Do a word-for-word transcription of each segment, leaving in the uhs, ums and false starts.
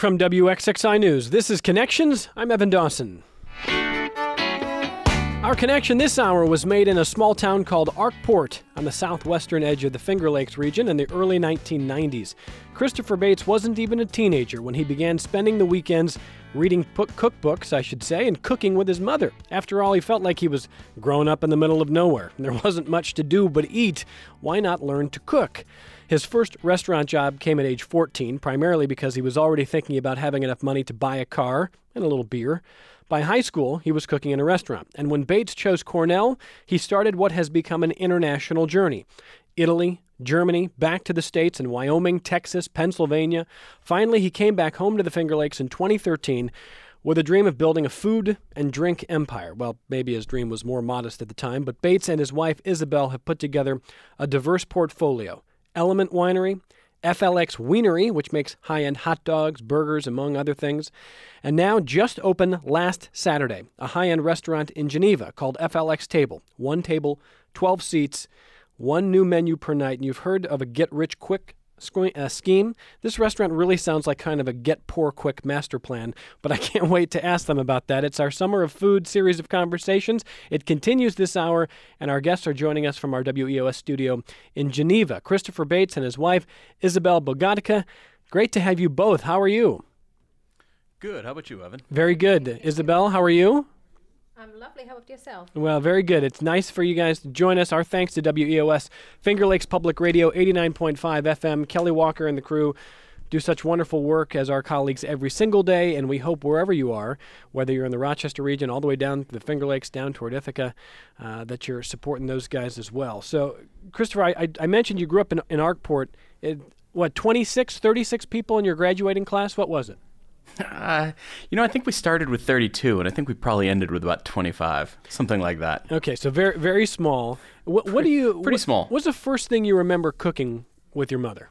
from W X X I News, this is Connections. I'm Evan Dawson. Our connection this hour was made in a small town called Arkport on the southwestern edge of the Finger Lakes region in the early nineteen nineties. Christopher Bates wasn't even a teenager when he began spending the weekends reading cookbooks, I should say, and cooking with his mother. After all, he felt like he was growing up in the middle of nowhere. There wasn't much to do but eat. Why not learn to cook? His first restaurant job came at age fourteen, primarily because he was already thinking about having enough money to buy a car and a little beer. By high school, he was cooking in a restaurant, and when Bates chose Cornell, he started what has become an international journey. Italy, Germany, back to the States in Wyoming, Texas, Pennsylvania. Finally, he came back home to the Finger Lakes in twenty thirteen with a dream of building a food and drink empire. Well, maybe his dream was more modest at the time, but Bates and his wife Isabel have put together a diverse portfolio. Element Winery, F L X Wienery, which makes high-end hot dogs, burgers, among other things. And now just opened last Saturday, a high-end restaurant in Geneva called F L X Table. One table, twelve seats, one new menu per night. And you've heard of a get-rich-quick scheme. This restaurant really sounds like kind of a get-poor-quick master plan, but I can't wait to ask them about that. It's our Summer of Food series of conversations. It continues this hour, and our guests are joining us from our W E O S studio in Geneva. Christopher Bates and his wife, Isabel Bogatica. Great to have you both. How are you? Good. How about you, Evan? Very good. Isabel, how are you? I'm lovely. How about yourself? Well, very good. It's nice for you guys to join us. Our thanks to W E O S, Finger Lakes Public Radio, eighty-nine point five F M. Kelly Walker and the crew do such wonderful work as our colleagues every single day, and we hope wherever you are, whether you're in the Rochester region, all the way down to the Finger Lakes, down toward Ithaca, uh, that you're supporting those guys as well. So, Christopher, I, I, I mentioned you grew up in, in Arkport. It, what, twenty-six, thirty-six people in your graduating class? What was it? Uh, you know, I think we started with thirty-two, and I think we probably ended with about twenty-five, something like that. Okay, so very, very small. What, what do you? Pretty what, small. What's the first thing you remember cooking with your mother?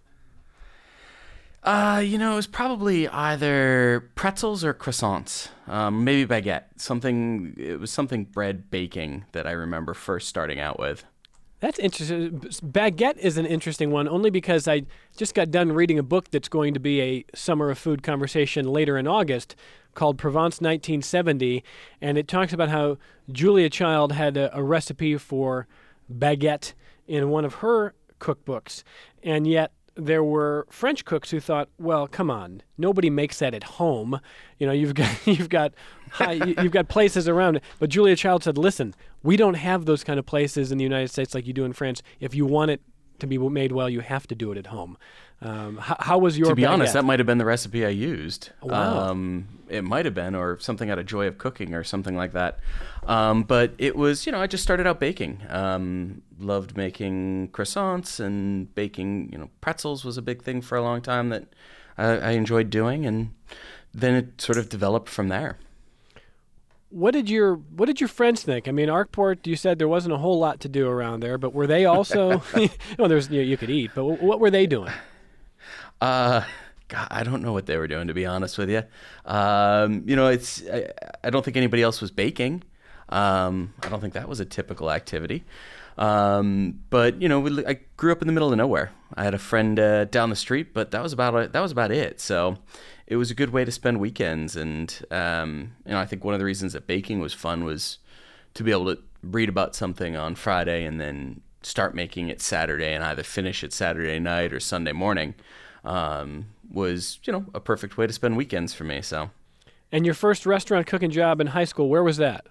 Uh, you know, it was probably either pretzels or croissants, um, maybe baguette. Something. It was something bread baking that I remember first starting out with. That's interesting. Baguette is an interesting one, only because I just got done reading a book that's going to be a Summer of Food conversation later in August called Provence nineteen seventy, and it talks about how Julia Child had a, a recipe for baguette in one of her cookbooks, and yet there were French cooks who thought, well, come on, nobody makes that at home. You know, you've got you've got high, you've got places around it. But Julia Child said, listen, we don't have those kind of places in the United States like you do in France. If you want it to be made well, you have to do it at home. Um, how, how was your To be baguette? honest, that might have been the recipe I used. Wow. Um, it might have been, or something out of Joy of Cooking or something like that. Um, but it was, you know, I just started out baking. Um, loved making croissants and baking, you know, pretzels was a big thing for a long time that I, I enjoyed doing. And then it sort of developed from there. What did your What did your friends think? I mean, Arkport, you said there wasn't a whole lot to do around there, but were they also? well, there's you, know, you could eat, but what were they doing? Uh, God, I don't know what they were doing, to be honest with you. Um, you know, it's I, I don't think anybody else was baking. Um, I don't think that was a typical activity. Um, but you know, we, I grew up in the middle of nowhere. I had a friend uh, down the street, but that was about it. That was about it. So it was a good way to spend weekends. And um, you know, I think one of the reasons that baking was fun was to be able to read about something on Friday and then start making it Saturday and either finish it Saturday night or Sunday morning. Um, was, you know, a perfect way to spend weekends for me. So, and your first restaurant cooking job in high school, where was that?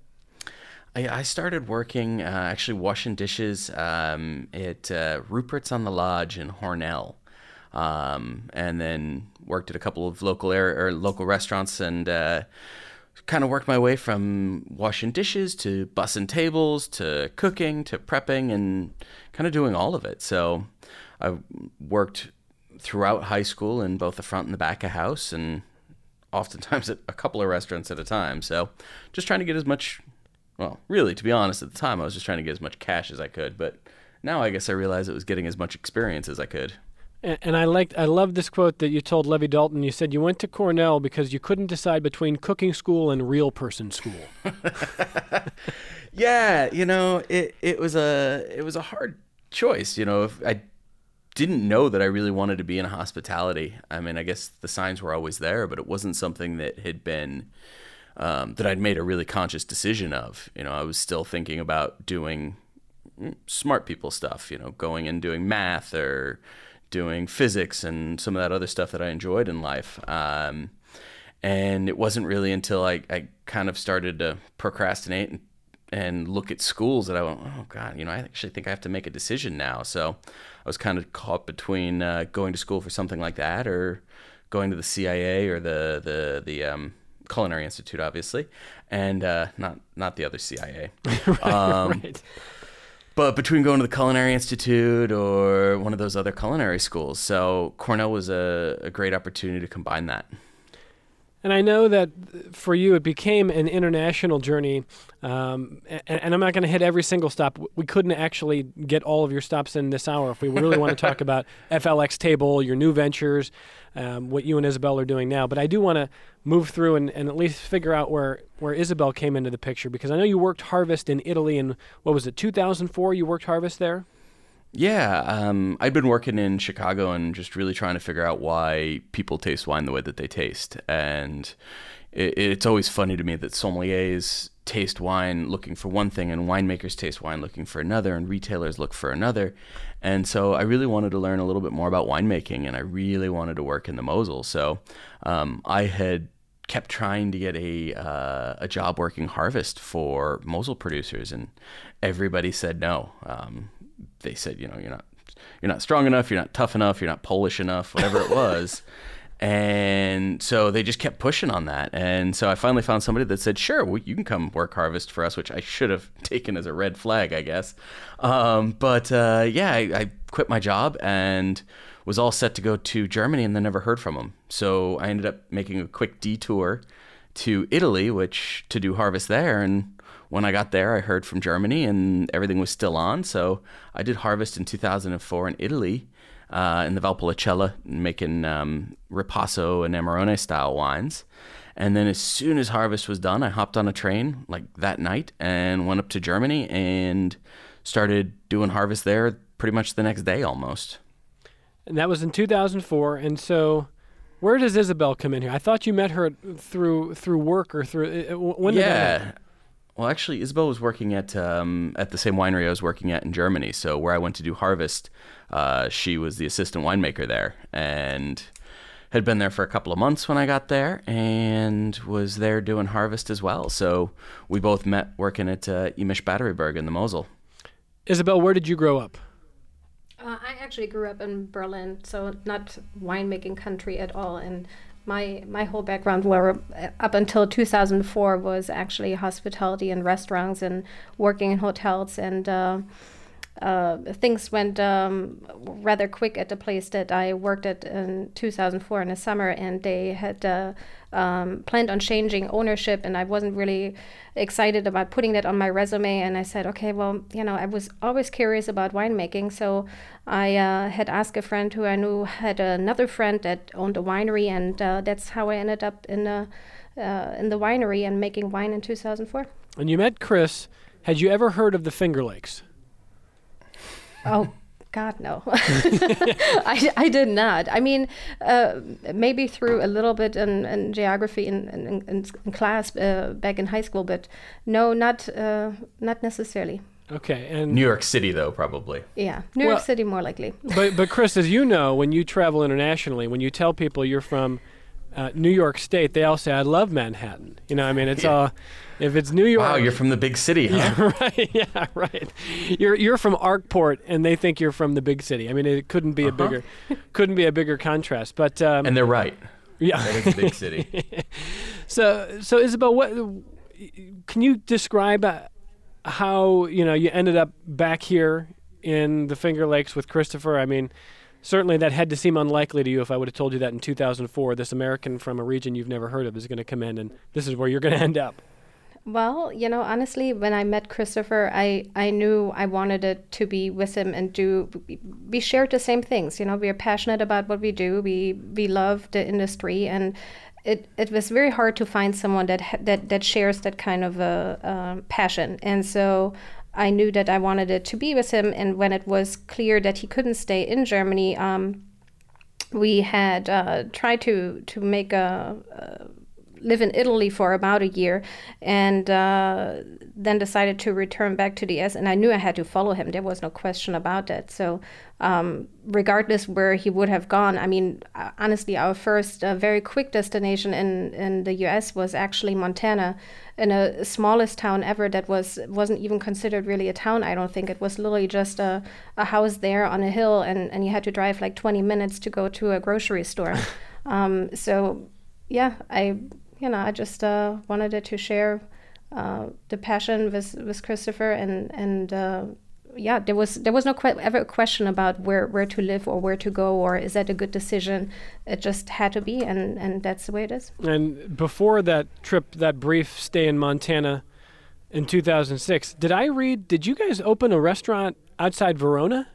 I, I started working, uh, actually washing dishes um, at uh, Rupert's on the Lodge in Hornell, um, and then worked at a couple of local area, or local restaurants, and uh, kind of worked my way from washing dishes to bussing tables to cooking to prepping and kind of doing all of it. So I worked throughout high school in both the front and the back of house, and oftentimes at a couple of restaurants at a time. So just trying to get as much, well, really, to be honest, at the time I was just trying to get as much cash as I could. But now I guess I realize it was getting as much experience as I could. And, and I liked, I love this quote that you told Levy Dalton. You said you went to Cornell because you couldn't decide between cooking school and real person school. Yeah, you know, it it was a it was a hard choice. You know, if I didn't know that I really wanted to be in hospitality. I mean, I guess the signs were always there, but it wasn't something that had been um, that I'd made a really conscious decision of. You know, I was still thinking about doing smart people stuff, you know, going and doing math or doing physics and some of that other stuff that I enjoyed in life. Um, and it wasn't really until I, I kind of started to procrastinate and, and look at schools that I went, oh God, you know, I actually think I have to make a decision now. So I was kind of caught between uh, going to school for something like that or going to the C I A or the, the, the um, Culinary Institute, obviously, and uh, not, not the other C I A. right, um, right. But between going to the Culinary Institute or one of those other culinary schools. So Cornell was a, a great opportunity to combine that. And I know that for you, it became an international journey. Um, and, and I'm not going to hit every single stop. We couldn't actually get all of your stops in this hour if we really want to talk about F L X Table, your new ventures, um, what you and Isabel are doing now. But I do want to move through and, and at least figure out where, where Isabel came into the picture, because I know you worked Harvest in Italy in, what was it, two thousand four you worked Harvest there? Yeah, um, I'd been working in Chicago and just really trying to figure out why people taste wine the way that they taste. And it, it's always funny to me that sommeliers taste wine looking for one thing and winemakers taste wine looking for another and retailers look for another. And so I really wanted to learn a little bit more about winemaking, and I really wanted to work in the Mosel. So um, I had kept trying to get a uh, a job working Harvest for Mosel producers, and everybody said no. Um, they said, you know, you're not you're not strong enough, you're not tough enough, you're not Polish enough, whatever it was. And so they just kept pushing on that. And so I finally found somebody that said, sure, well, you can come work Harvest for us, which I should have taken as a red flag, I guess. Um, but uh, yeah, I, I quit my job and was all set to go to Germany, and then never heard from them. So I ended up making a quick detour to Italy, which to do Harvest there. And when I got there, I heard from Germany and everything was still on. So I did Harvest in two thousand four in Italy, uh, in the Valpolicella, making um, Ripasso and Amarone style wines. And then as soon as Harvest was done, I hopped on a train like that night and went up to Germany and started doing Harvest there pretty much the next day almost. And that was in two thousand four. And so where does Isabel come in here? I thought you met her through through work or through... When did yeah. that happen? Well, actually, Isabel was working at um, at the same winery I was working at in Germany. So where I went to do Harvest, uh, she was the assistant winemaker there and had been there for a couple of months when I got there and was there doing Harvest as well. So we both met working at uh, Imisch Batteryberg in the Mosel. Isabel, where did you grow up? Uh, I actually grew up in Berlin, so not winemaking country at all. And my my whole background, were up until two thousand four, was actually hospitality and restaurants and working in hotels. And uh, uh, things went um, rather quick at the place that I worked at in two thousand four in the summer, and they had uh, um, planned on changing ownership, and I wasn't really excited about putting that on my resume. And I said, okay, well, you know, I was always curious about winemaking, so I uh, had asked a friend who I knew had another friend that owned a winery, and uh, that's how I ended up in the uh, in the winery and making wine in two thousand four. And you met Chris. Had you ever heard of the Finger Lakes? Oh, God, no. I, I did not. I mean, uh, maybe through a little bit in, in geography in, in, in, in class uh, back in high school, but no, not uh, not necessarily. Okay, and New York City, though, probably. Yeah, New Well, York City more likely. but but Chris, as you know, when you travel internationally, when you tell people you're from uh, New York State, they all say, "I love Manhattan." You know, I mean, it's Yeah. all. If it's New York, Wow, you're from the big city, huh? yeah, right, yeah, right. You're you're from Arkport, and they think you're from the big city. I mean, it couldn't be a Uh-huh. bigger, couldn't be a bigger contrast. But um, And they're right. yeah, That is a big city. so so Isabel, what can you describe uh, how you know you ended up back here in the Finger Lakes with Christopher? I mean, certainly that had to seem unlikely to you if I would have told you that in two thousand four, this American from a region you've never heard of is going to come in, and this is where you're going to end up. Well, you know, honestly, when I met Christopher, I, I knew I wanted it to be with him and do, we shared the same things. You know, we are passionate about what we do. We we love the industry, and it, it was very hard to find someone that ha- that, that shares that kind of a uh, passion. And so I knew that I wanted it to be with him. And when it was clear that he couldn't stay in Germany, um, we had uh, tried to to make a, a live in Italy for about a year, and uh, then decided to return back to the U S. And I knew I had to follow him. There was no question about that. So um, regardless where he would have gone, I mean, uh, honestly, our first uh, very quick destination in, in the U S was actually Montana, in a smallest town ever that was, wasn't even considered really a town, I don't think. It was literally just a, a house there on a hill, and, and you had to drive like twenty minutes to go to a grocery store. um, so, yeah, I... You know, I just uh, wanted it to share uh, the passion with with Christopher, and and uh, yeah, there was there was no que- ever a question about where, where to live or where to go, or is that a good decision. It just had to be, and, and that's the way it is. And before that trip, that brief stay in Montana in two thousand six, did I read? Did you guys open a restaurant outside Verona?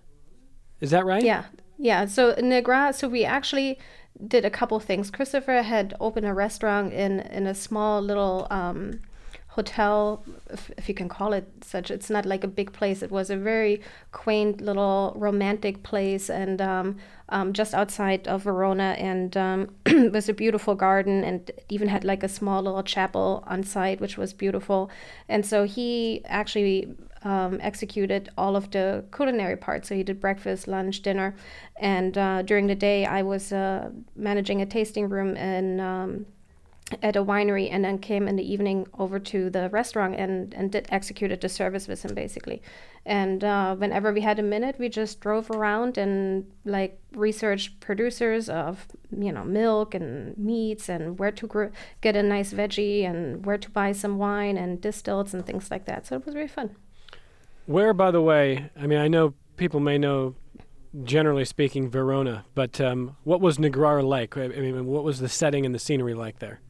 Is that right? Yeah, yeah. So Negra, so we actually did a couple things. Christopher had opened a restaurant in, in a small little um, hotel, if, if you can call it such. It's not like a big place. It was a very quaint little romantic place, and um, um, just outside of Verona, and um, it was a beautiful garden, and it even had like a small little chapel on site, which was beautiful. And so he actually Um, executed all of the culinary parts. So he did breakfast, lunch, dinner, and uh, during the day I was uh, managing a tasting room in, um, at a winery, and then came in the evening over to the restaurant and, and did executed the service with him basically. And uh, whenever we had a minute, we just drove around and like researched producers of, you know, milk and meats, and where to gr- get a nice veggie, and where to buy some wine and distillates and things like that. So it was really fun. Where, by the way, I mean, I know people may know, generally speaking, Verona, but um, what was Negrar like? I mean, what was the setting and the scenery like there?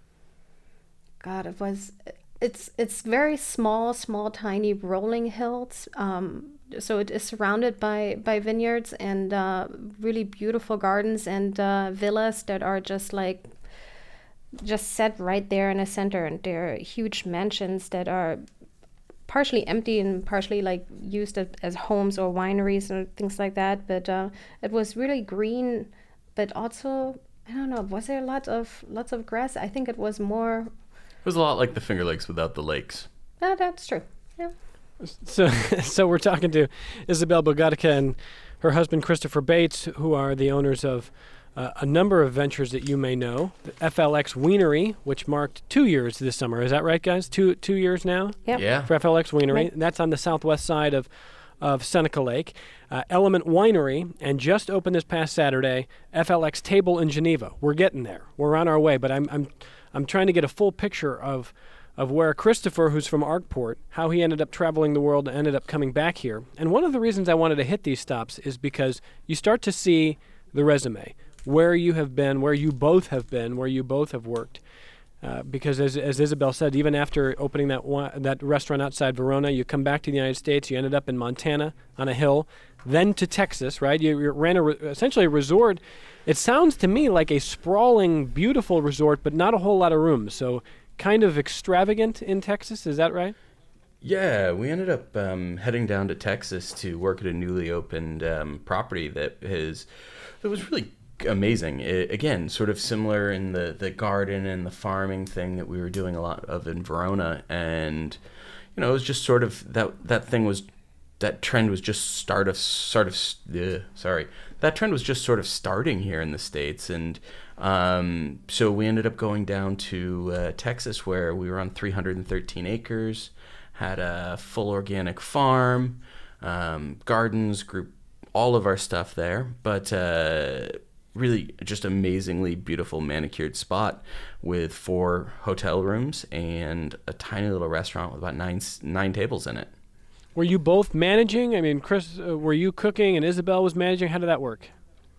God, it was, it's it's very small, small, tiny rolling hills. Um, so it is surrounded by, by vineyards and uh, really beautiful gardens and uh, villas that are just like, just set right there in the center. And they're huge mansions that are partially empty and partially like used as, as homes or wineries and things like that. But uh, it was really green, but also, I don't know, was there a lot of lots of grass? I think it was more. It was a lot like the Finger Lakes without the lakes. Oh, that's true. Yeah. So, so we're talking to Isabel Bogadicca and her husband Christopher Bates, who are the owners of Uh, a number of ventures that you may know. The F L X Wienery, which marked two years this summer. Is that right, guys? Two two years now? Yep. Yeah. For F L X Wienery. Right. That's on the southwest side of, of Seneca Lake. Uh, Element Winery, and just opened this past Saturday, F L X Table in Geneva. We're getting there. We're on our way, but I'm I'm I'm trying to get a full picture of of where Christopher, who's from Arkport, how he ended up traveling the world and ended up coming back here. And one of the reasons I wanted to hit these stops is because you start to see the resume, where you have been, where you both have been, where you both have worked. Uh, because as as Isabel said, even after opening that one, that restaurant outside Verona, you come back to the United States, you ended up in Montana on a hill, then to Texas, right? You, you ran a re- essentially a resort. It sounds to me like a sprawling, beautiful resort, but not a whole lot of rooms. So kind of extravagant in Texas, is that right? Yeah, we ended up um, heading down to Texas to work at a newly opened um, property that is, that was really amazing. It, again, sort of similar in the, the garden and the farming thing that we were doing a lot of in Verona. And, you know, it was just sort of, that that thing was, that trend was just start of, sort of, uh, sorry, that trend was just sort of starting here in the States. And um, so we ended up going down to uh, Texas, where we were on three hundred thirteen acres, had a full organic farm, um, gardens, grew all of our stuff there. But uh, really just amazingly beautiful manicured spot with four hotel rooms and a tiny little restaurant with about nine nine tables in it. Were you both managing? I mean, Chris, uh, were you cooking and Isabel was managing? How did that work?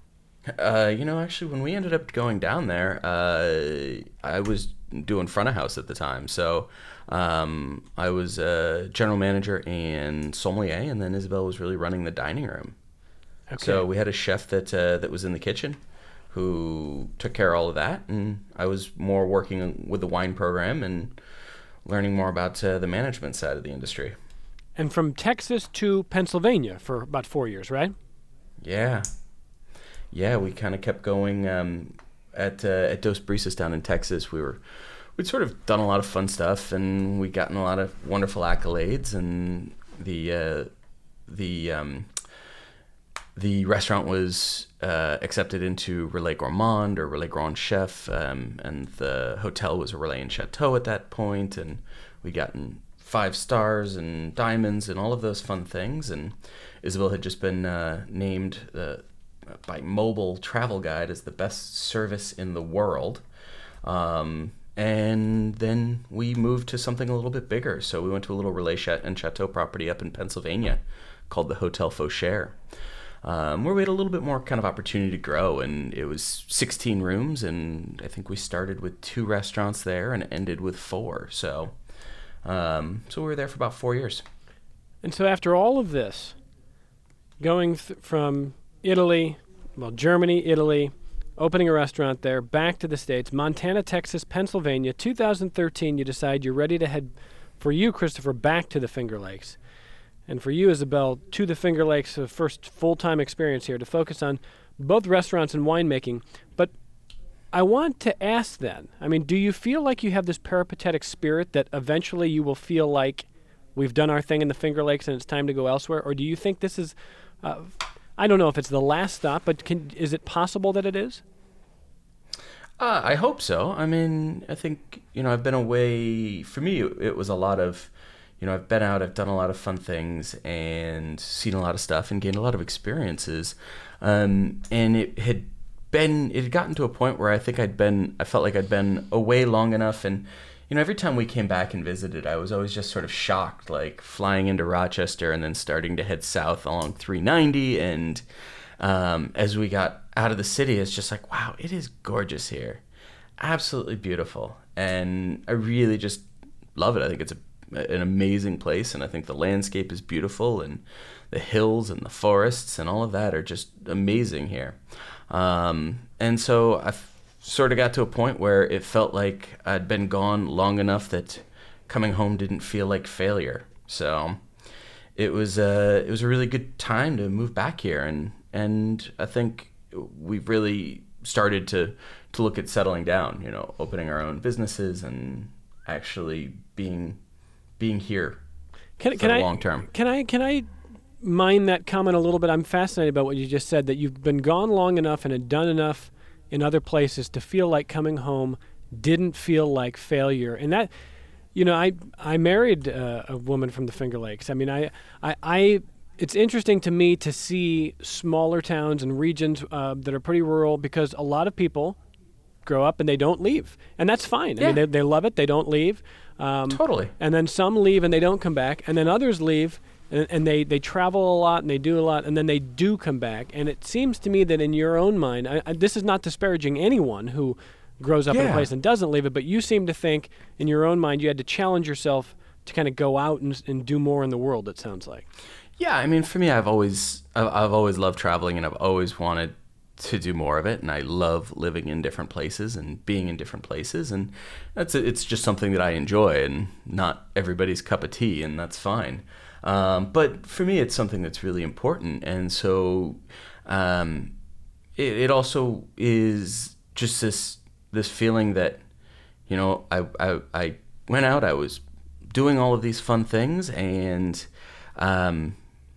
Uh, you know, actually, when we ended up going down there, uh, I was doing front of house at the time. So um, I was a general manager and sommelier, and then Isabel was really running the dining room. Okay. So we had a chef that uh, that was in the kitchen who took care of all of that, and I was more working with the wine program and learning more about uh, the management side of the industry. And from Texas to Pennsylvania for about four years, right? Yeah. Yeah, we kind of kept going um, at uh, at Dos Brisas down in Texas. We were we'd sort of done a lot of fun stuff, and we'd gotten a lot of wonderful accolades. And the uh, the um, the restaurant was uh, accepted into Relais Gourmand or Relais Grand Chef, um, and the hotel was a Relais and Chateau at that point, and we'd gotten five stars and diamonds and all of those fun things. And Isabel had just been uh, named uh, by Mobile Travel Guide as the best service in the world. Um, and then we moved to something a little bit bigger. So we went to a little Relais Chat and Chateau property up in Pennsylvania called the Hotel Fauchère, um, where we had a little bit more kind of opportunity to grow. And it was sixteen rooms, and I think we started with two restaurants there and ended with four. So, um, so we were there for about four years. And so after all of this, going th- from Italy, well, Germany, Italy, opening a restaurant there, back to the States, Montana, Texas, Pennsylvania, two thousand thirteen, you decide you're ready to head, for you, Christopher, back to the Finger Lakes. And for you, Isabel, to the Finger Lakes, the first full-time experience here, to focus on both restaurants and winemaking. But I want to ask then, I mean, do you feel like you have this peripatetic spirit that eventually you will feel like we've done our thing in the Finger Lakes and it's time to go elsewhere? Or do you think this is, uh, I don't know if it's the last stop, but can, is it possible that it is? Uh, I hope so. I mean, I think, you know, I've been away, for me, it was a lot of, you know, I've been out, I've done a lot of fun things and seen a lot of stuff and gained a lot of experiences. Um, and it had been, it had gotten to a point where I think I'd been, I felt like I'd been away long enough. And, you know, every time we came back and visited, I was always just sort of shocked, like flying into Rochester and then starting to head south along three ninety. And um, as we got out of the city, it's just like, wow, it is gorgeous here. Absolutely beautiful. And I really just love it. I think it's a, an amazing place, and I think the landscape is beautiful, and the hills and the forests and all of that are just amazing here. Um, and so I sort of got to a point where it felt like I'd been gone long enough that coming home didn't feel like failure. So it was a, it was a really good time to move back here, and and I think we've really started to to look at settling down, you know, opening our own businesses and actually being being here can, for can the I, long term. Can I can I mind that comment a little bit? I'm fascinated about what you just said, that you've been gone long enough and had done enough in other places to feel like coming home didn't feel like failure. And that, you know, I I married uh, a woman from the Finger Lakes. I mean, I, I, I it's interesting to me to see smaller towns and regions uh, that are pretty rural, because a lot of people grow up and they don't leave. And that's fine. Yeah. I mean, they, they love it. They don't leave. Um, Totally. And then some leave and they don't come back. And then others leave and, and they, they travel a lot and they do a lot, and then they do come back. And it seems to me that in your own mind, I, I, this is not disparaging anyone who grows up in a Yeah. place and doesn't leave it, but you seem to think in your own mind you had to challenge yourself to kind of go out and, and do more in the world, it sounds like. Yeah, I mean, for me, I've always I've, I've always loved traveling, and I've always wanted to do more of it, and I love living in different places and being in different places, and that's it's just something that I enjoy, and not everybody's cup of tea, and that's fine. Um, but for me, it's something that's really important, and so um, it, it also is just this this feeling that, you know, I, I I went out, I was doing all of these fun things, and um,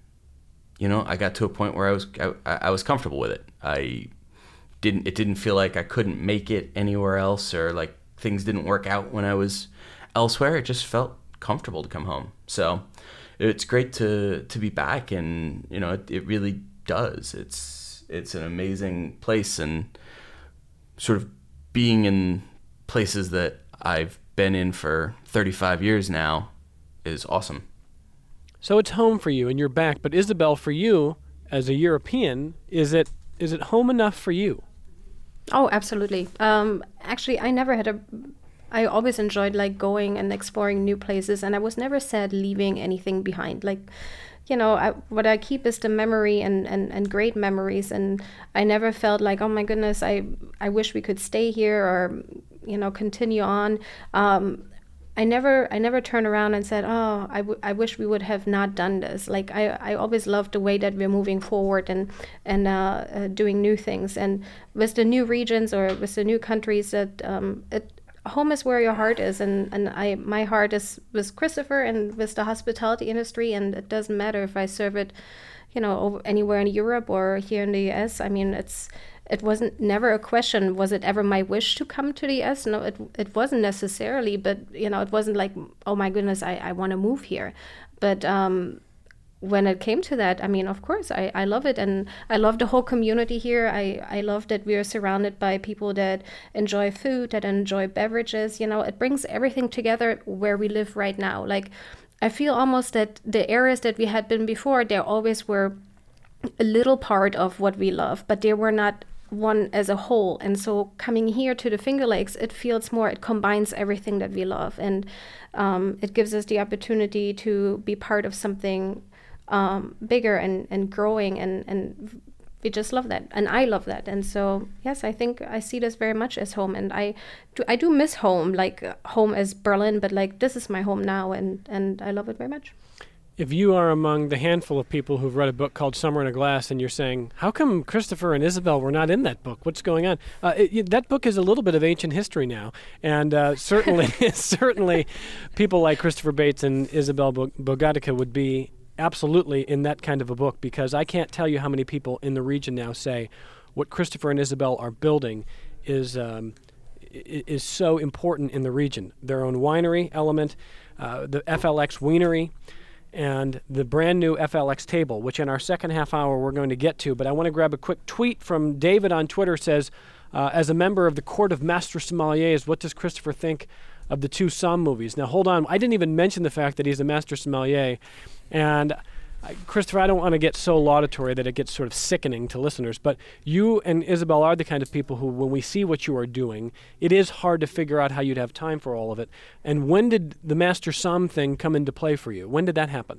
you know, I got to a point where I was I, I was comfortable with it. I didn't it didn't feel like I couldn't make it anywhere else, or like things didn't work out when I was elsewhere. It just felt comfortable to come home. So it's great to to be back, and you know, it, it really does. It's it's an amazing place, and sort of being in places that I've been in for thirty-five years now is awesome. So it's home for you and you're back, but Isabel, for you as a European, is it is it home enough for you? Oh, absolutely. Um, actually, I never had a. I always enjoyed like going and exploring new places, and I was never sad leaving anything behind. Like, you know, I, what I keep is the memory and, and, and great memories, and I never felt like, oh my goodness, I I wish we could stay here or, you know, continue on. Um, I never I never turned around and said, oh, I, w- I wish we would have not done this. Like I, I always loved the way that we're moving forward and and uh, uh, doing new things. And with the new regions or with the new countries, that um, it, home is where your heart is. And, and I my heart is with Christopher and with the hospitality industry. And it doesn't matter if I serve it, you know, over anywhere in Europe or here in the U S. I mean, it's it wasn't never a question. Was it ever my wish to come to the U S? No, it it wasn't necessarily. But you know, it wasn't like, oh my goodness, I, I want to move here. But um, when it came to that, I mean, of course, I, I love it, and I love the whole community here. I I love that we are surrounded by people that enjoy food, that enjoy beverages. You know, it brings everything together where we live right now. Like, I feel almost that the areas that we had been before, they always were a little part of what we love, but they were not one as a whole. And so coming here to the Finger Lakes, it feels more, it combines everything that we love. And um, it gives us the opportunity to be part of something um, bigger and, and growing. And, and we just love that. And I love that. And so, yes, I think I see this very much as home. And I do, I do miss home, like uh, home as Berlin, but like this is my home now. And, and I love it very much. If you are among the handful of people who've read a book called Summer in a Glass and you're saying, how come Christopher and Isabel were not in that book? What's going on? Uh, it, that book is a little bit of ancient history now. And uh, certainly, certainly people like Christopher Bates and Isabel Bogadica would be absolutely in that kind of a book, because I can't tell you how many people in the region now say what Christopher and Isabel are building is um, is so important in the region. Their own winery element, uh, the F L X Wienery, and the brand new F L X table, which in our second half hour we're going to get to. But I want to grab a quick tweet from David on Twitter. Says, uh, as a member of the Court of Master Sommeliers, what does Christopher think of the two Somm movies? Now, hold on. I didn't even mention the fact that he's a Master Sommelier. And I, Christopher, I don't want to get so laudatory that it gets sort of sickening to listeners, but you and Isabel are the kind of people who, when we see what you are doing, it is hard to figure out how you'd have time for all of it. And when did the Master Somm thing come into play for you? When did that happen?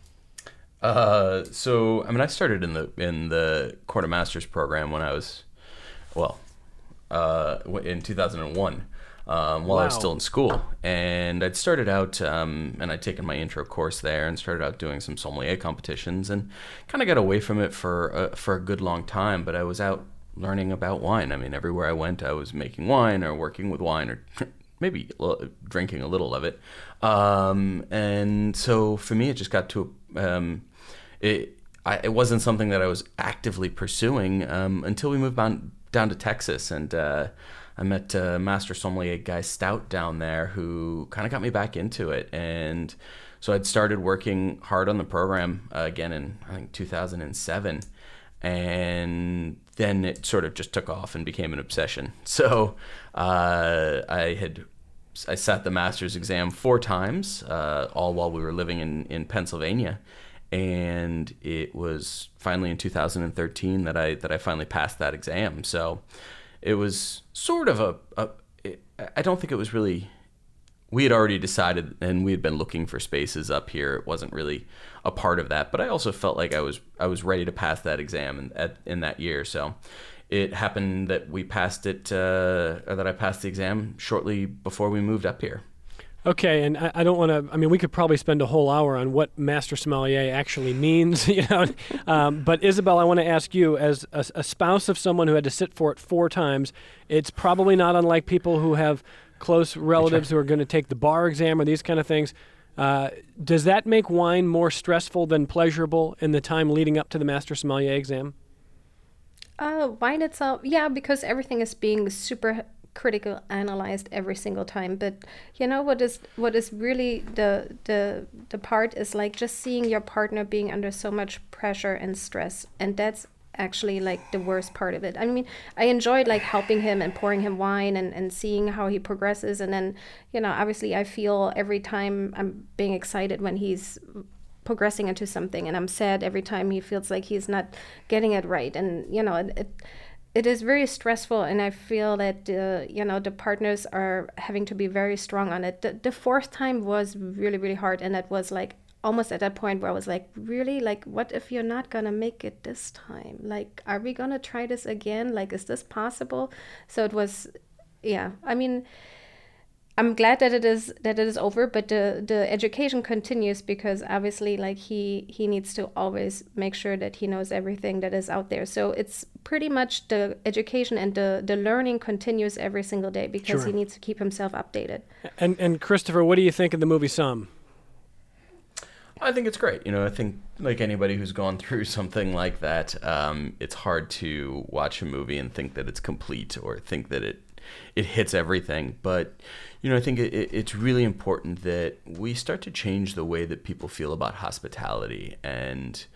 Uh, so, I mean, I started in the in the Court of Masters program when I was, well, uh, in two thousand one. Um, while wow. I was still in school, and I'd started out, um, and I'd taken my intro course there, and started out doing some sommelier competitions, and kind of got away from it for uh, for a good long time. But I was out learning about wine. I mean, everywhere I went, I was making wine or working with wine, or maybe drinking a little of it. Um, and so for me, it just got to um, it. I, it wasn't something that I was actively pursuing um, until we moved on down to Texas, and. Uh, I met uh, Master Sommelier Guy Stout down there, who kind of got me back into it. And so I'd started working hard on the program uh, again in, I think, two thousand seven. And then it sort of just took off and became an obsession. So uh, I had I sat the master's exam four times, uh, all while we were living in, in Pennsylvania. And it was finally in two thousand thirteen that I that I finally passed that exam. So it was sort of a, a it, I don't think it was really, we had already decided and we had been looking for spaces up here. It wasn't really a part of that, but I also felt like I was I was ready to pass that exam in, at, in that year. So it happened that we passed it, uh, or that I passed the exam shortly before we moved up here. Okay, and I, I don't want to, I mean, we could probably spend a whole hour on what Master Sommelier actually means, you know. Um, but Isabel, I want to ask you, as a, a spouse of someone who had to sit for it four times, it's probably not unlike people who have close relatives who are going to take the bar exam or these kind of things. Uh, does that make wine more stressful than pleasurable in the time leading up to the Master Sommelier exam? Uh, wine itself, yeah, because everything is being super critical analyzed every single time. But you know what is what is really the the the part is like just seeing your partner being under so much pressure and stress, and that's actually like the worst part of it. I mean, I enjoyed like helping him and pouring him wine and and seeing how he progresses, and then you know obviously I feel every time I'm being excited when he's progressing into something, and I'm sad every time he feels like he's not getting it right. And you know it, it It is very stressful, and I feel that uh, you know the partners are having to be very strong on it. The, the fourth time was really, really hard, and that was like almost at that point where I was like, really, like, what if you're not gonna make it this time? Like, are we gonna try this again? Like, is this possible? So it was, yeah. I mean, I'm glad that it is that it is over, but the the education continues because obviously, like he he needs to always make sure that he knows everything that is out there. So it's pretty much the education and the the learning continues every single day because Sure. he needs to keep himself updated. And and Christopher, what do you think of the movie Some? I think it's great. You know, I think like anybody who's gone through something like that, um, it's hard to watch a movie and think that it's complete or think that it it hits everything. But, you know, I think it, it's really important that we start to change the way that people feel about hospitality. And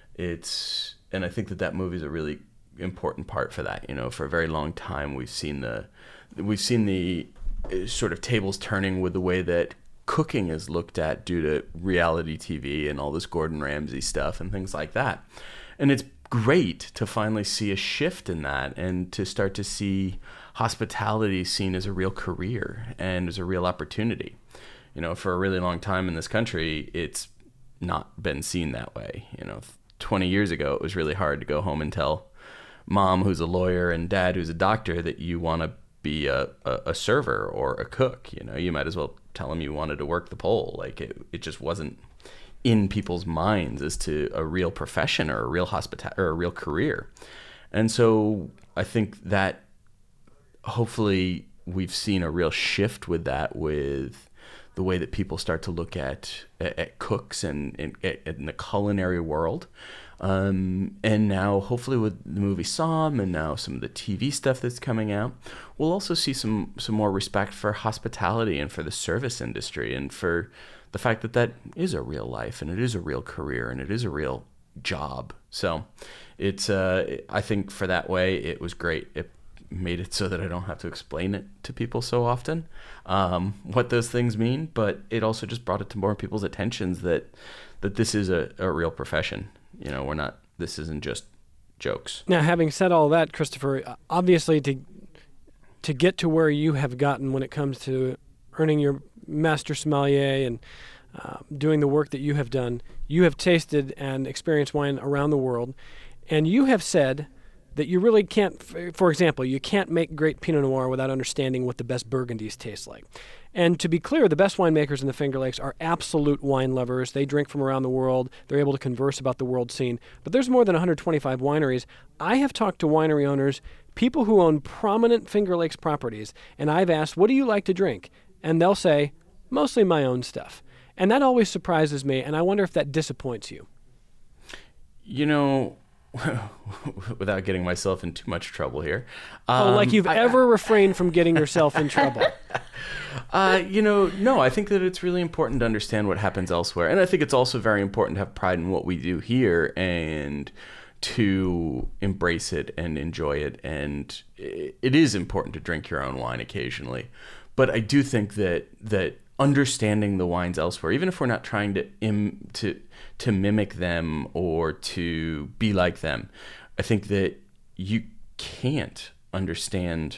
it's, and I think that that movie is a really important part for that. You know, for a very long time, we've seen the, we've seen the uh, sort of tables turning with the way that cooking is looked at due to reality T V and all this Gordon Ramsay stuff and things like that. And it's great to finally see a shift in that and to start to see hospitality seen as a real career and as a real opportunity. You know, for a really long time in this country, it's not been seen that way. You know, twenty years ago, it was really hard to go home and tell mom, who's a lawyer, and dad, who's a doctor, that you want to be a, a, a server or a cook. You know, you might as well tell them you wanted to work the pole. Like it, it just wasn't in people's minds as to a real profession or a real hospital or a real career. And so I think that hopefully we've seen a real shift with that, with the way that people start to look at at, at cooks and in, in the culinary world. Um, and now hopefully with the movie Some and now some of the T V stuff that's coming out, we'll also see some, some more respect for hospitality and for the service industry and for the fact that that is a real life and it is a real career and it is a real job. So it's, uh, I think for that way, it was great. It made it so that I don't have to explain it to people so often, um, what those things mean, but it also just brought it to more people's attentions that, that this is a, a real profession. You know, we're not, this isn't just jokes. Now, having said all that, Christopher, obviously to to get to where you have gotten when it comes to earning your master sommelier and uh, doing the work that you have done, you have tasted and experienced wine around the world, and you have said that you really can't, for example, you can't make great Pinot Noir without understanding what the best Burgundies taste like. And to be clear, the best winemakers in the Finger Lakes are absolute wine lovers. They drink from around the world. They're able to converse about the world scene. But there's more than one hundred twenty-five wineries. I have talked to winery owners, people who own prominent Finger Lakes properties, and I've asked, what do you like to drink? And they'll say, mostly my own stuff. And that always surprises me, and I wonder if that disappoints you. You know, without getting myself in too much trouble here. Um, oh, like you've I, ever refrained from getting yourself in trouble. Uh, you know, no, I think that it's really important to understand what happens elsewhere. And I think it's also very important to have pride in what we do here and to embrace it and enjoy it. And it is important to drink your own wine occasionally. But I do think that that understanding the wines elsewhere, even if we're not trying to im- to to mimic them or to be like them, I think that you can't understand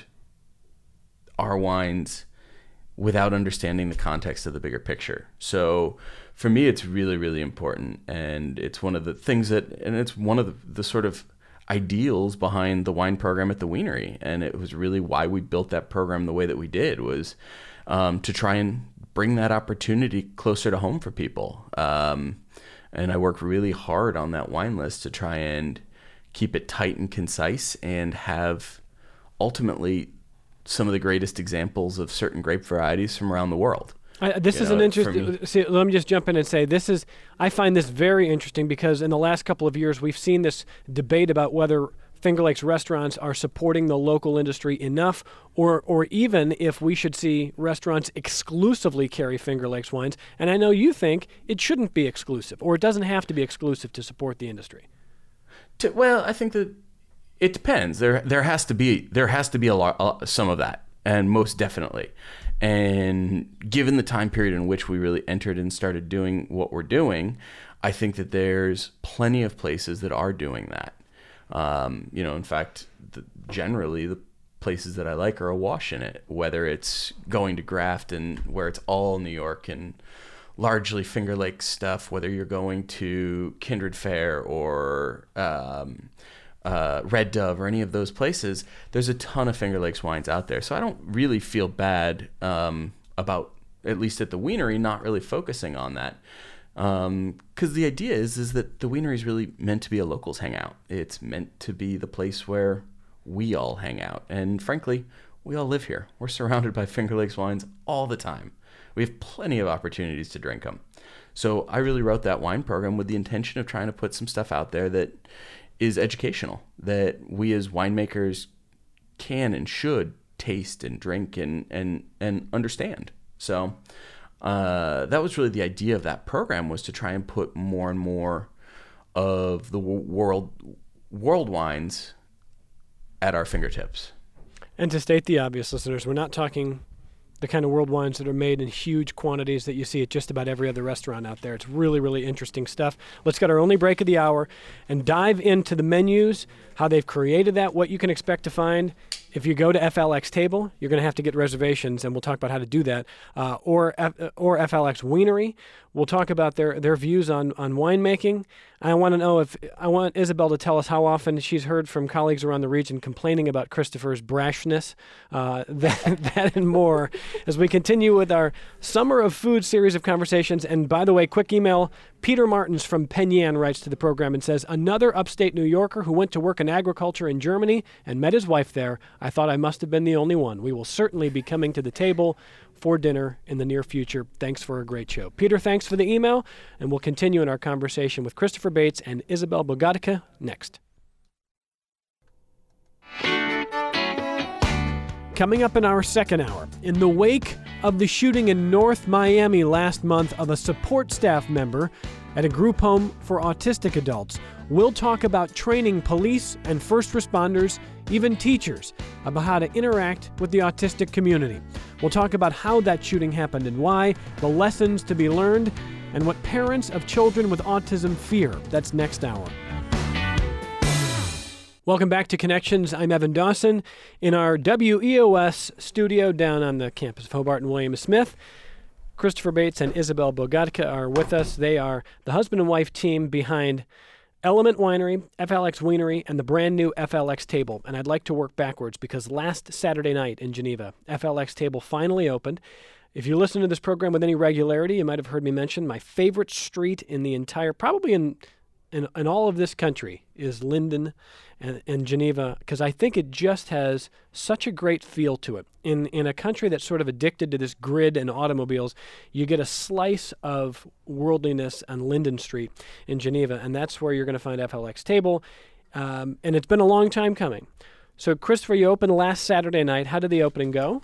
our wines without understanding the context of the bigger picture. So for me, it's really, really important. And it's one of the things that, and it's one of the, the sort of ideals behind the wine program at the Wienery. And it was really why we built that program the way that we did, was um, to try and bring that opportunity closer to home for people. Um, and I worked really hard on that wine list to try and keep it tight and concise and have ultimately some of the greatest examples of certain grape varieties from around the world. I, this You is know, an for interesting. me- See, let me just jump in and say this is. I find this very interesting because in the last couple of years we've seen this debate about whether Finger Lakes restaurants are supporting the local industry enough, or or even if we should see restaurants exclusively carry Finger Lakes wines. And I know you think it shouldn't be exclusive, or it doesn't have to be exclusive to support the industry. To, well, I think that it depends. There, there has to be there has to be a lot, uh, some of that, and most definitely. And given the time period in which we really entered and started doing what we're doing, I think that there's plenty of places that are doing that. Um, you know, in fact, the, generally the places that I like are awash in it. Whether it's going to Grafton, where it's all New York and largely Finger Lakes stuff, whether you're going to Kindred Fair or um, uh, Red Dove or any of those places, there's a ton of Finger Lakes wines out there. So I don't really feel bad um, about, at least at the Wienery, not really focusing on that. Because um, the idea is is that the Wienery is really meant to be a locals hangout. It's meant to be the place where we all hang out. And frankly, we all live here. We're surrounded by Finger Lakes wines all the time. We have plenty of opportunities to drink them. So I really wrote that wine program with the intention of trying to put some stuff out there that is educational, that we as winemakers can and should taste and drink and and, and understand. So uh, that was really the idea of that program, was to try and put more and more of the world world wines at our fingertips. And to state the obvious, listeners, we're not talking the kind of world wines that are made in huge quantities that you see at just about every other restaurant out there. It's really, really interesting stuff. Let's get our only break of the hour and dive into the menus, how they've created that, what you can expect to find. If you go to F L X Table, you're going to have to get reservations, and we'll talk about how to do that. Uh, or F- or F L X Wienery, we'll talk about their, their views on, on winemaking. I want to know if I want Isabel to tell us how often she's heard from colleagues around the region complaining about Christopher's brashness. Uh, that, that and more as we continue with our Summer of Food series of conversations. And by the way, quick email. Peter Martins from Penn Yan writes to the program and says, another upstate New Yorker who went to work in agriculture in Germany and met his wife there. I thought I must have been the only one. We will certainly be coming to the table for dinner in the near future. Thanks for a great show. Peter, thanks for the email, and we'll continue in our conversation with Christopher Bates and Isabel Bogadica next. Coming up in our second hour, in the wake of the shooting in North Miami last month of a support staff member at a group home for autistic adults, we'll talk about training police and first responders, even teachers, about how to interact with the autistic community. We'll talk about how that shooting happened and why, the lessons to be learned, and what parents of children with autism fear. That's next hour. Welcome back to Connections. I'm Evan Dawson in our W E O S studio down on the campus of Hobart and William Smith. Christopher Bates and Isabel Bogadica are with us. They are the husband and wife team behind Element Winery, F L X Wienery, and the brand new F L X Table. And I'd like to work backwards because last Saturday night in Geneva, F L X Table finally opened. If you listen to this program with any regularity, you might have heard me mention my favorite street in the entire, probably in in, in all of this country, is Linden and, and Geneva, because I think it just has such a great feel to it. In in a country that's sort of addicted to this grid and automobiles, you get a slice of worldliness on Linden Street in Geneva, and that's where you're going to find F L X Table. Um, and it's been a long time coming. So, Christopher, you opened last Saturday night. How did the opening go?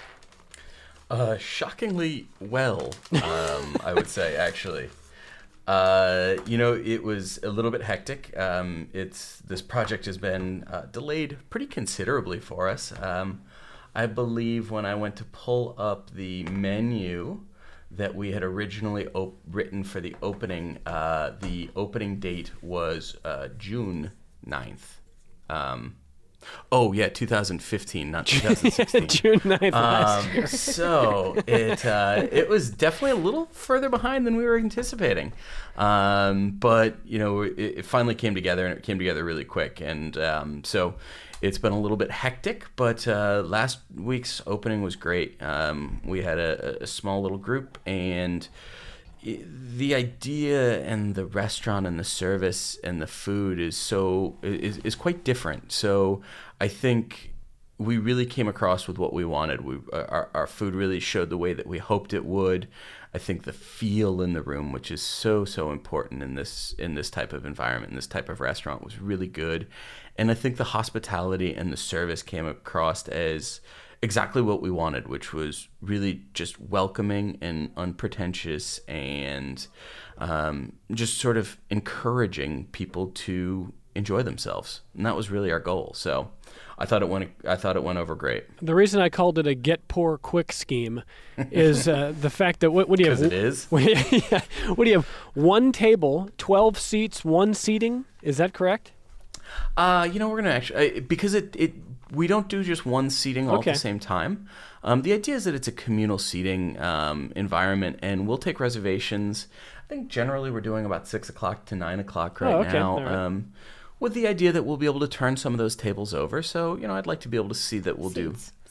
Uh, shockingly well, um, I would say, actually. Uh, you know, it was a little bit hectic. Um, it's this project has been uh, delayed pretty considerably for us. Um, I believe when I went to pull up the menu that we had originally op- written for the opening, uh, the opening date was uh, June ninth. Um, oh, yeah, two thousand fifteen, not two thousand sixteen. June ninth last um, year. So it uh, it was definitely a little further behind than we were anticipating. Um, but, you know, it, it finally came together, and it came together really quick. And um, so it's been a little bit hectic, but uh, last week's opening was great. Um, we had a, a small little group, and the idea and the restaurant and the service and the food is so is, is quite different. So I think we really came across with what we wanted. We our, our food really showed the way that we hoped it would. I think the feel in the room, which is so so important in this in this type of environment, in this type of restaurant, was really good. And I think the hospitality and the service came across as exactly what we wanted, which was really just welcoming and unpretentious, and um, just sort of encouraging people to enjoy themselves, and that was really our goal. So, I thought it went. I thought it went over great. The reason I called it a get poor quick scheme is uh, the fact that what, what do you have? Because it is. What, yeah, what do you have? One table, twelve seats, one seating. Is that correct? Uh, you know, we're gonna actually because it it. We don't do just one seating all okay. at the same time. Um, the idea is that it's a communal seating um, environment, and we'll take reservations. I think generally we're doing about six o'clock to nine o'clock right oh, okay. now, right. um, with the idea that we'll be able to turn some of those tables over. So, you know, I'd like to be able to see that we'll Seats. do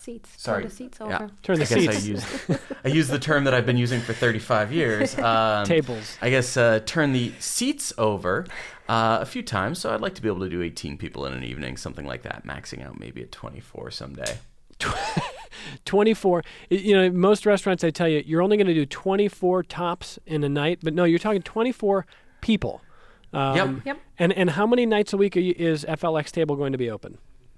Seats. Sorry. Turn the seats over. Yeah. Turn the I guess seats. I used I used the term that I've been using for thirty-five years. Um, Tables. I guess uh, turn the seats over uh, a few times. So I'd like to be able to do eighteen people in an evening, something like that, maxing out maybe at twenty-four someday. twenty-four. You know, most restaurants, they tell you, you're only going to do twenty-four tops in a night. But no, you're talking twenty-four people. Um, Yep. Yep. And, and how many nights a week are you, is F L X Table going to be open?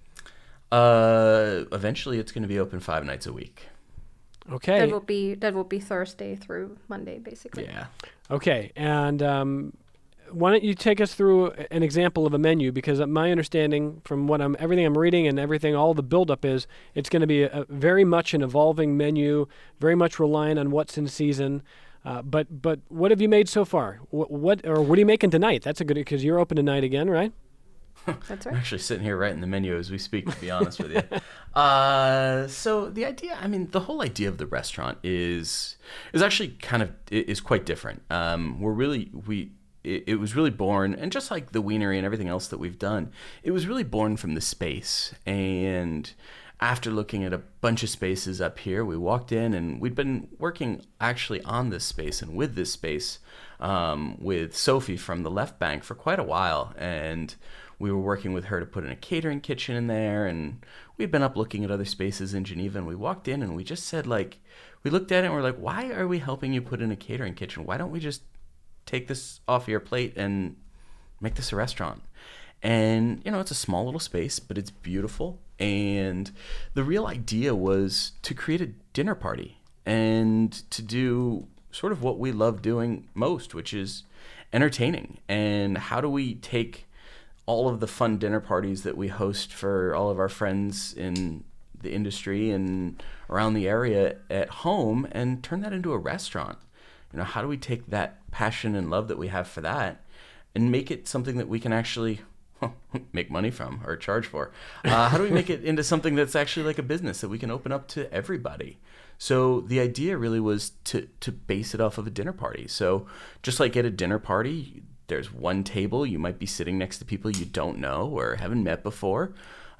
Uh, eventually, it's going to be open five nights a week. Okay. That will be that will be Thursday through Monday, basically. Yeah. Okay, and um, why don't you take us through an example of a menu? Because my understanding from what I'm, everything I'm reading and everything, all the buildup is, it's going to be a, a very much an evolving menu, very much relying on what's in season. Uh, but but what have you made so far? What, what or what are you making tonight? That's a good, because you're open tonight again, right? That's I'm right. actually sitting here writing the menu as we speak, to be honest with you. Uh, so the idea, I mean, the whole idea of the restaurant is is actually kind of is quite different. Um, we're really we it, it was really born, and just like the Wienery and everything else that we've done, it was really born from the space. And after looking at a bunch of spaces up here, we walked in, and we'd been working actually on this space and with this space um, with Sophie from the Left Bank for quite a while, and we were working with her to put in a catering kitchen in there, and we'd been up looking at other spaces in Geneva, and we walked in and we just said, like, we looked at it and we're like, why are we helping you put in a catering kitchen? Why don't we just take this off your plate and make this a restaurant? And, you know, it's a small little space, but it's beautiful. And the real idea was to create a dinner party and to do sort of what we love doing most, which is entertaining. And how do we take all of the fun dinner parties that we host for all of our friends in the industry and around the area at home and turn that into a restaurant? You know, how do we take that passion and love that we have for that and make it something that we can actually make money from or charge for? Uh, how do we make it into something that's actually like a business that we can open up to everybody? So the idea really was to to base it off of a dinner party. So just like at a dinner party, there's one table, you might be sitting next to people you don't know or haven't met before,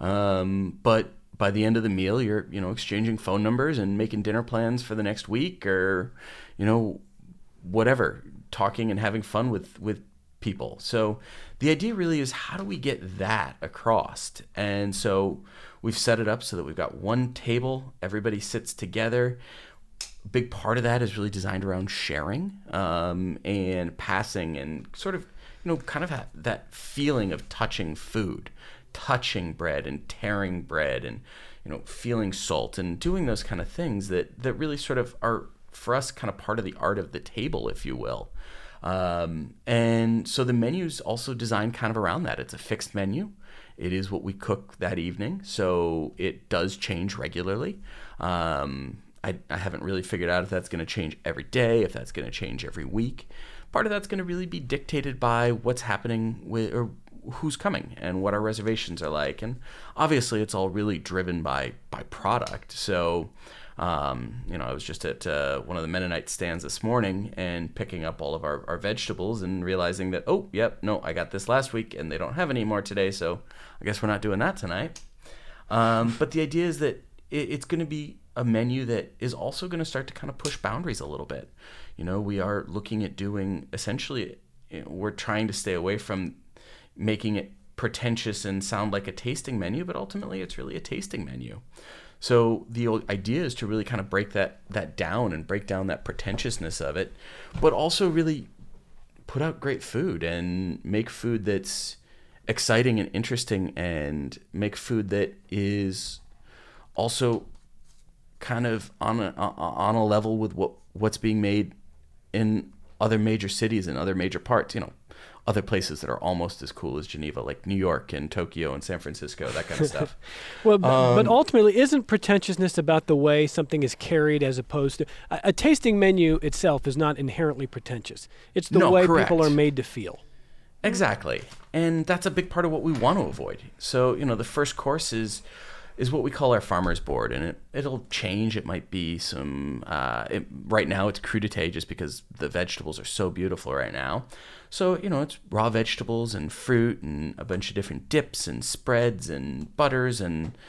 um, but by the end of the meal, you're you know exchanging phone numbers and making dinner plans for the next week, or you know whatever, talking and having fun with with people. So the idea really is, how do we get that across? And so we've set it up so that we've got one table, everybody sits together. Big part of that is really designed around sharing um, and passing and sort of, you know, kind of that, that feeling of touching food, touching bread and tearing bread and, you know, feeling salt and doing those kind of things that, that really sort of are, for us, kind of part of the art of the table, if you will. Um, and so the menu's also designed kind of around that. It's a fixed menu. It is what we cook that evening. So it does change regularly. Um, I, I haven't really figured out if that's going to change every day, if that's going to change every week. Part of that's going to really be dictated by what's happening with, or who's coming and what our reservations are like. And obviously it's all really driven by, by product. So, um, you know, I was just at uh, one of the Mennonite stands this morning and picking up all of our, our vegetables and realizing that, oh, yep, no, I got this last week and they don't have any more today. So I guess we're not doing that tonight. Um, but the idea is that it, it's going to be a menu that is also going to start to kind of push boundaries a little bit. You know, we are looking at doing, essentially, you know, we're trying to stay away from making it pretentious and sound like a tasting menu, but ultimately it's really a tasting menu. So the idea is to really kind of break that that down and break down that pretentiousness of it, but also really put out great food and make food that's exciting and interesting, and make food that is also kind of on a on a level with what what's being made in other major cities and other major parts, you know, other places that are almost as cool as Geneva, like New York and Tokyo and San Francisco, that kind of stuff. Well, b- Um, but ultimately, isn't pretentiousness about the way something is carried, as opposed to a, a tasting menu itself is not inherently pretentious. It's the No, way correct. people are made to feel. Exactly. And that's a big part of what we want to avoid. So, you know, the first course is is what we call our farmer's board, and it, it'll change. It might be some, uh, it, right now it's crudité just because the vegetables are so beautiful right now. So, you know, it's raw vegetables and fruit and a bunch of different dips and spreads and butters and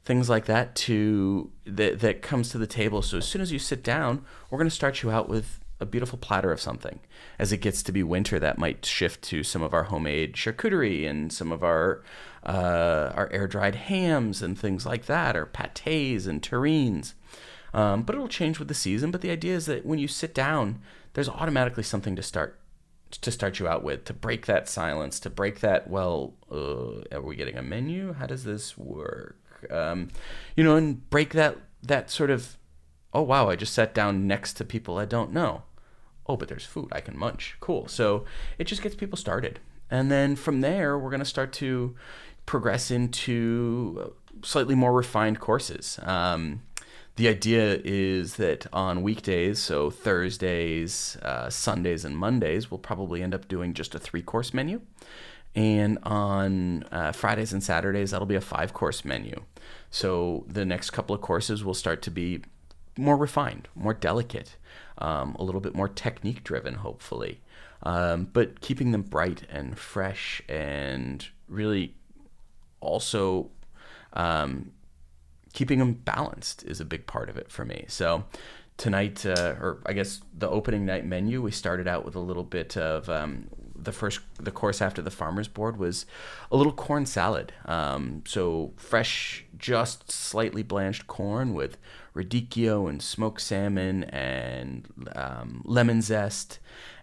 things like that to that that comes to the table. So as soon as you sit down, we're going to start you out with a beautiful platter of something. As it gets to be winter, that might shift to some of our homemade charcuterie and some of our uh, our air-dried hams and things like that, or pâtés and terrines. Um, but it'll change with the season. But the idea is that when you sit down, there's automatically something to start to start you out with, to break that silence, to break that, well, uh, are we getting a menu? How does this work? Um, you know, and break that that sort of, oh, wow, I just sat down next to people I don't know. Oh, but there's food I can munch. Cool. So it just gets people started. And then from there, we're going to start to progress into slightly more refined courses. Um, the idea is that on weekdays, so Thursdays, uh, Sundays, and Mondays, we'll probably end up doing just a three-course menu. And on uh, Fridays and Saturdays, that'll be a five-course menu. So the next couple of courses will start to be more refined, more delicate, um, a little bit more technique-driven, hopefully. Um, but keeping them bright and fresh, and really also um, keeping them balanced is a big part of it for me. So tonight, uh, or I guess the opening night menu, we started out with a little bit of um, the first, the course after the farmer's board was a little corn salad. Um, so fresh, just slightly blanched corn with radicchio and smoked salmon and um, lemon zest.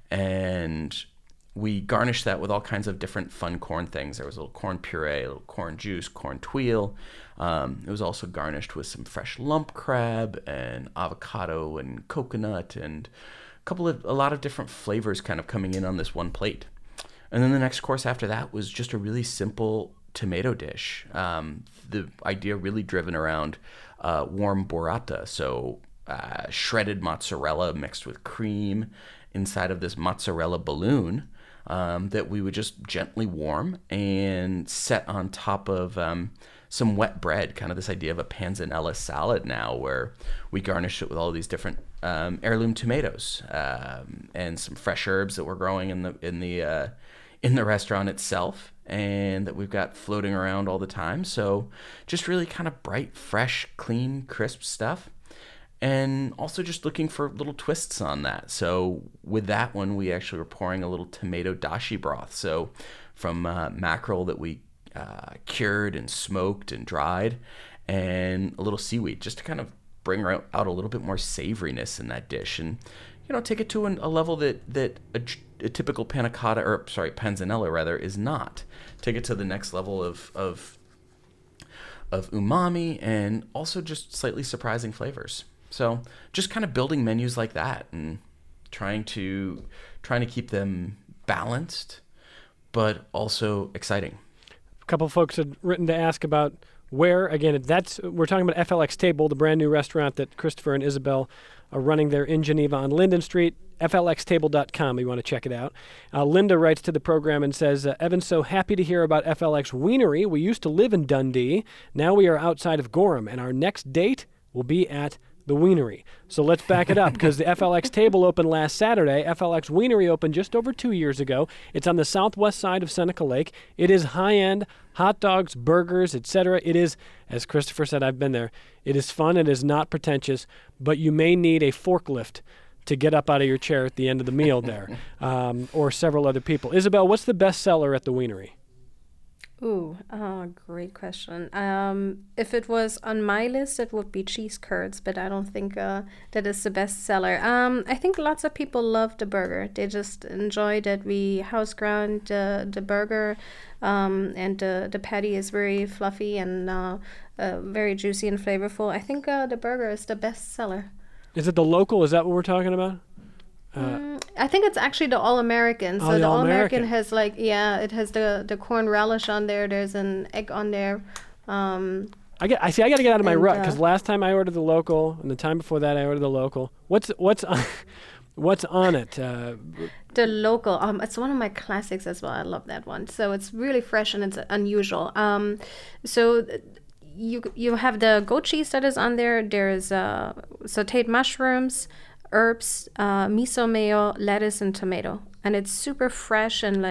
And we garnished that with all kinds of different fun corn things. There was a little corn puree, a little corn juice, corn tuile. Um, it was also garnished with some fresh lump crab and avocado and coconut and a couple of, a lot of different flavors kind of coming in on this one plate. And then the next course after that was just a really simple tomato dish. Um, the idea really driven around uh, warm burrata, so uh, shredded mozzarella mixed with cream inside of this mozzarella balloon um, that we would just gently warm and set on top of um, some wet bread, kind of this idea of a panzanella salad now, where we garnish it with all these different um, heirloom tomatoes um, and some fresh herbs that we're growing in the in the uh, in the restaurant itself, and that we've got floating around all the time. So just really kind of bright, fresh, clean, crisp stuff. And also just looking for little twists on that. So with that one, we actually were pouring a little tomato dashi broth. So from uh, mackerel that we uh, cured and smoked and dried, and a little seaweed, just to kind of bring out a little bit more savoriness in that dish. And, you know, take it to an, a level that, that a, a typical panna cotta, or sorry, panzanella rather, is not. Take it to the next level of, of, of umami, and also just slightly surprising flavors. So just kind of building menus like that and trying to trying to keep them balanced, but also exciting. A couple folks had written to ask about where, again, that's we're talking about F L X Table, the brand new restaurant that Christopher and Isabel are running there in Geneva on Linden Street. F L X table dot com, you want to check it out. Uh, Linda writes to the program and says, uh, Evan's so happy to hear about F L X Wienery. We used to live in Dundee. Now we are outside of Gorham, and our next date will be at the Wienery. So let's back it up, because the F L X Table opened last Saturday. F L X Wienery opened just over two years ago. It's on the southwest side of Seneca Lake. It is high-end, hot dogs, burgers, et cetera. It is, as Christopher said, I've been there, it is fun, it is not pretentious, but you may need a forklift to get up out of your chair at the end of the meal there, um, or several other people. Isabel, what's the best seller at the Wienery? Ooh, oh, great question. Um, if it was on my list, it would be cheese curds, but I don't think uh, that is the best seller. Um, I think lots of people love the burger. They just enjoy that we house ground uh, the burger, um, and the, the patty is very fluffy and uh, uh, very juicy and flavorful. I think uh, the burger is the best seller. Is it the local? Is that what we're talking about? Uh, mm, I think it's actually the All-American. So oh, the, the All-American. All-American has like, yeah, it has the, the corn relish on there. There's an egg on there. Um, I get. I see. I got to get out of my and, rut, uh, because last time I ordered the local, and the time before that I ordered the local. What's what's on, what's on it? Uh, the local, um, it's one of my classics as well. I love that one. So it's really fresh and it's unusual. Um, so you you have the goat cheese that is on there. There's uh, sautéed mushrooms, herbs, uh, miso mayo, lettuce, and tomato. And it's super fresh and like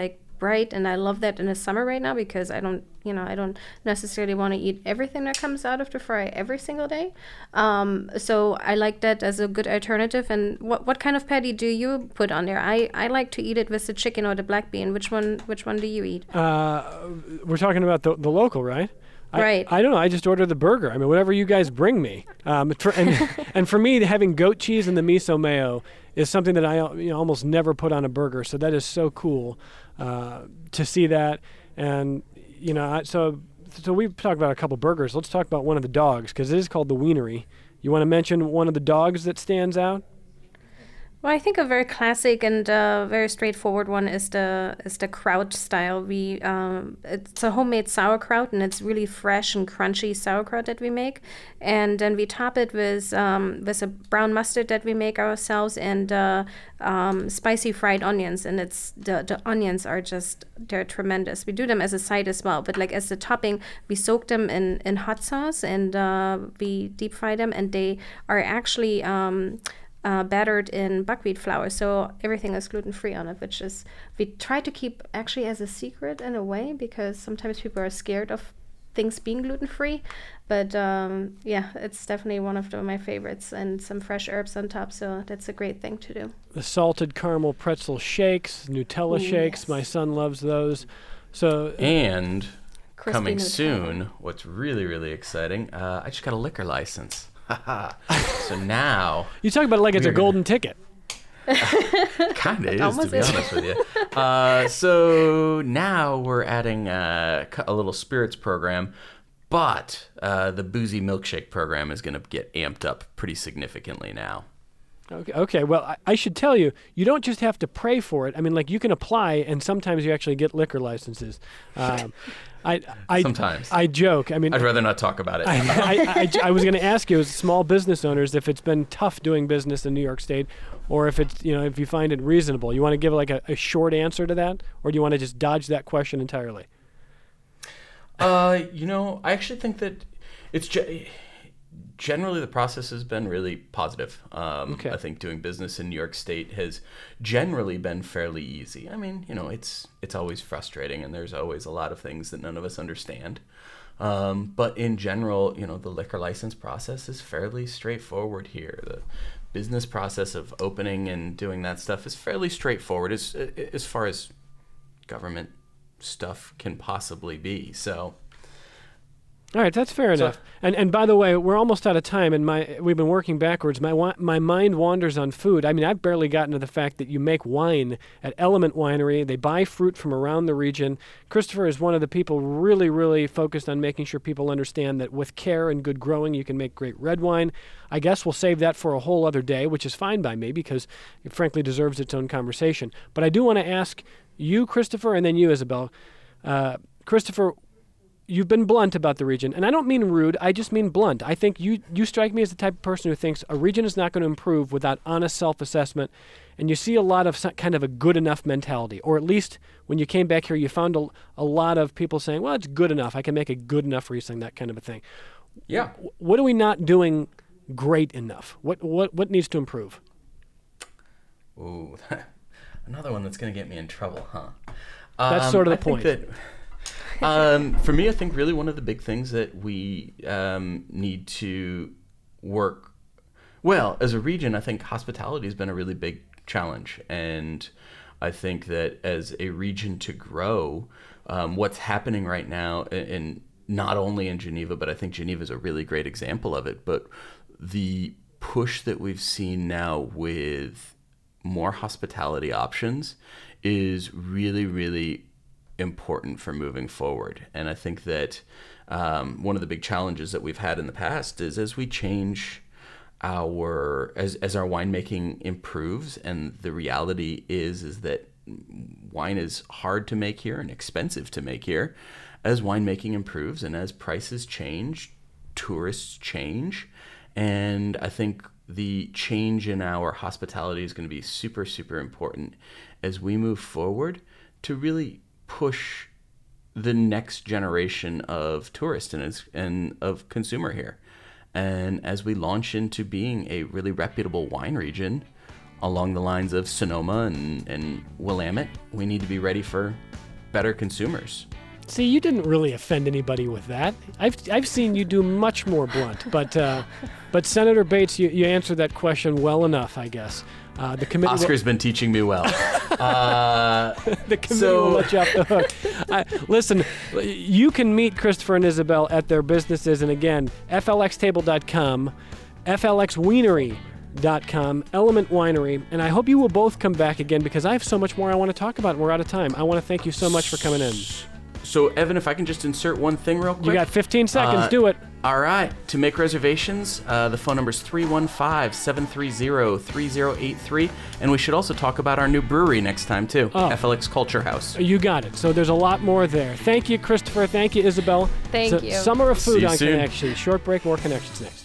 bright, and I love that in the summer right now because I don't, you know, I don't necessarily want to eat everything that comes out of the fry every single day. Um, so I like that as a good alternative. And what what kind of patty do you put on there? I, I like to eat it with the chicken or the black bean. Which one which one do you eat? Uh, we're talking about the the local, right? I, Right. I don't know. I just order the burger. I mean, whatever you guys bring me. Um, for, and and for me, having goat cheese and the miso mayo is something that I you know, almost never put on a burger. So that is so cool uh, to see that. And you know, I, so so we've talked about a couple burgers. Let's talk about one of the dogs because it is called the Wienery. You want to mention one of the dogs that stands out? Well, I think a very classic and uh, very straightforward one is the is the kraut style. We um, it's a homemade sauerkraut, and it's really fresh and crunchy sauerkraut that we make. And then we top it with um, with a brown mustard that we make ourselves and uh, um, spicy fried onions. And it's the the onions are just they're tremendous. We do them as a side as well, but like as the topping, we soak them in in hot sauce and uh, we deep fry them, and they are actually. Um, Uh, battered in buckwheat flour, so everything is gluten-free on it, which is we try to keep actually as a secret in a way because sometimes people are scared of things being gluten-free, but um, yeah, it's definitely one of the, my favorites, and some fresh herbs on top, so that's a great thing to do. The salted caramel pretzel shakes, Nutella Ooh, shakes. yes. My son loves those. So And Crispy coming Nutella. soon, what's really, really exciting, uh, I just got a liquor license. So now, you talk about it like it's a We're gonna- golden ticket. kind of is, to Almost be is. honest with you. Uh, so now we're adding uh, cu- a little spirits program, but uh, the boozy milkshake program is going to get amped up pretty significantly now. Okay, okay. Well, I, I should tell you, you don't just have to pray for it. I mean, like you can apply, and sometimes you actually get liquor licenses. Um, I, I, Sometimes. I joke. I mean, I'd rather not talk about it. I, I, I, I was going to ask you, as small business owners, if it's been tough doing business in New York State, or if it's you know if you find it reasonable. You want to give like a, a short answer to that, or do you want to just dodge that question entirely? Uh, you know, I actually think that it's ge- generally the process has been really positive. Um, Okay. I think doing business in New York State has generally been fairly easy. I mean, you know, it's it's always frustrating, and there's always a lot of things that none of us understand. Um, but in general, you know, the liquor license process is fairly straightforward here. The business process of opening and doing that stuff is fairly straightforward as as far as government stuff can possibly be. So. All right, that's fair So- enough. And and by the way, we're almost out of time, and my we've been working backwards. My wa- my mind wanders on food. I mean, I've barely gotten to the fact that you make wine at Element Winery. They buy fruit from around the region. Christopher is one of the people really, really focused on making sure people understand that with care and good growing, you can make great red wine. I guess we'll save that for a whole other day, which is fine by me because it frankly deserves its own conversation. But I do want to ask you, Christopher, and then you, Isabel. Uh, Christopher, you've been blunt about the region, and I don't mean rude. I just mean blunt. I think you you strike me as the type of person who thinks a region is not going to improve without honest self-assessment, and you see a lot of some- kind of a good enough mentality, or at least when you came back here, you found a, a lot of people saying, well, it's good enough. I can make a good enough Riesling, that kind of a thing. Yeah. W- What are we not doing great enough? What what what needs to improve? Ooh, another one that's going to get me in trouble, huh? That's sort of the I think point. that, um, for me, I think really one of the big things that we um, need to work well as a region. I think hospitality has been a really big challenge, and I think that as a region to grow, um, what's happening right now, in, in not only in Geneva, but I think Geneva is a really great example of it. But the push that we've seen now with more hospitality options is really, really important for moving forward. And I think that um, one of the big challenges that we've had in the past is as we change our, as, as our winemaking improves, and the reality is, is that wine is hard to make here and expensive to make here. As winemaking improves and as prices change, tourists change. And I think the change in our hospitality is going to be super, super important as we move forward to really push the next generation of tourists and, and of consumer here. And as we launch into being a really reputable wine region along the lines of Sonoma and, and Willamette, we need to be ready for better consumers. See, you didn't really offend anybody with that. I've I've seen you do much more blunt, but uh, but Senator Bates, you, you answered that question well enough, I guess. Uh, the committee. Oscar's will, been teaching me well. uh, the committee so, will let you off the hook. I, listen, you can meet Christopher and Isabel at their businesses, and again, F L X table dot com, F L X winery dot com, Element Winery, and I hope you will both come back again because I have so much more I want to talk about, and we're out of time. I want to thank you so much for coming in. So, Evan, if I can just insert one thing real quick. You got fifteen seconds. Uh, Do it. All right. To make reservations, uh, the phone number is three one five, seven three zero, three zero eight three. And we should also talk about our new brewery next time, too. Oh. F L X Culture House. You got it. So there's a lot more there. Thank you, Christopher. Thank you, Isabel. Thank it's you. Summer of Food See you on soon. Connection. Short break, more Connections next.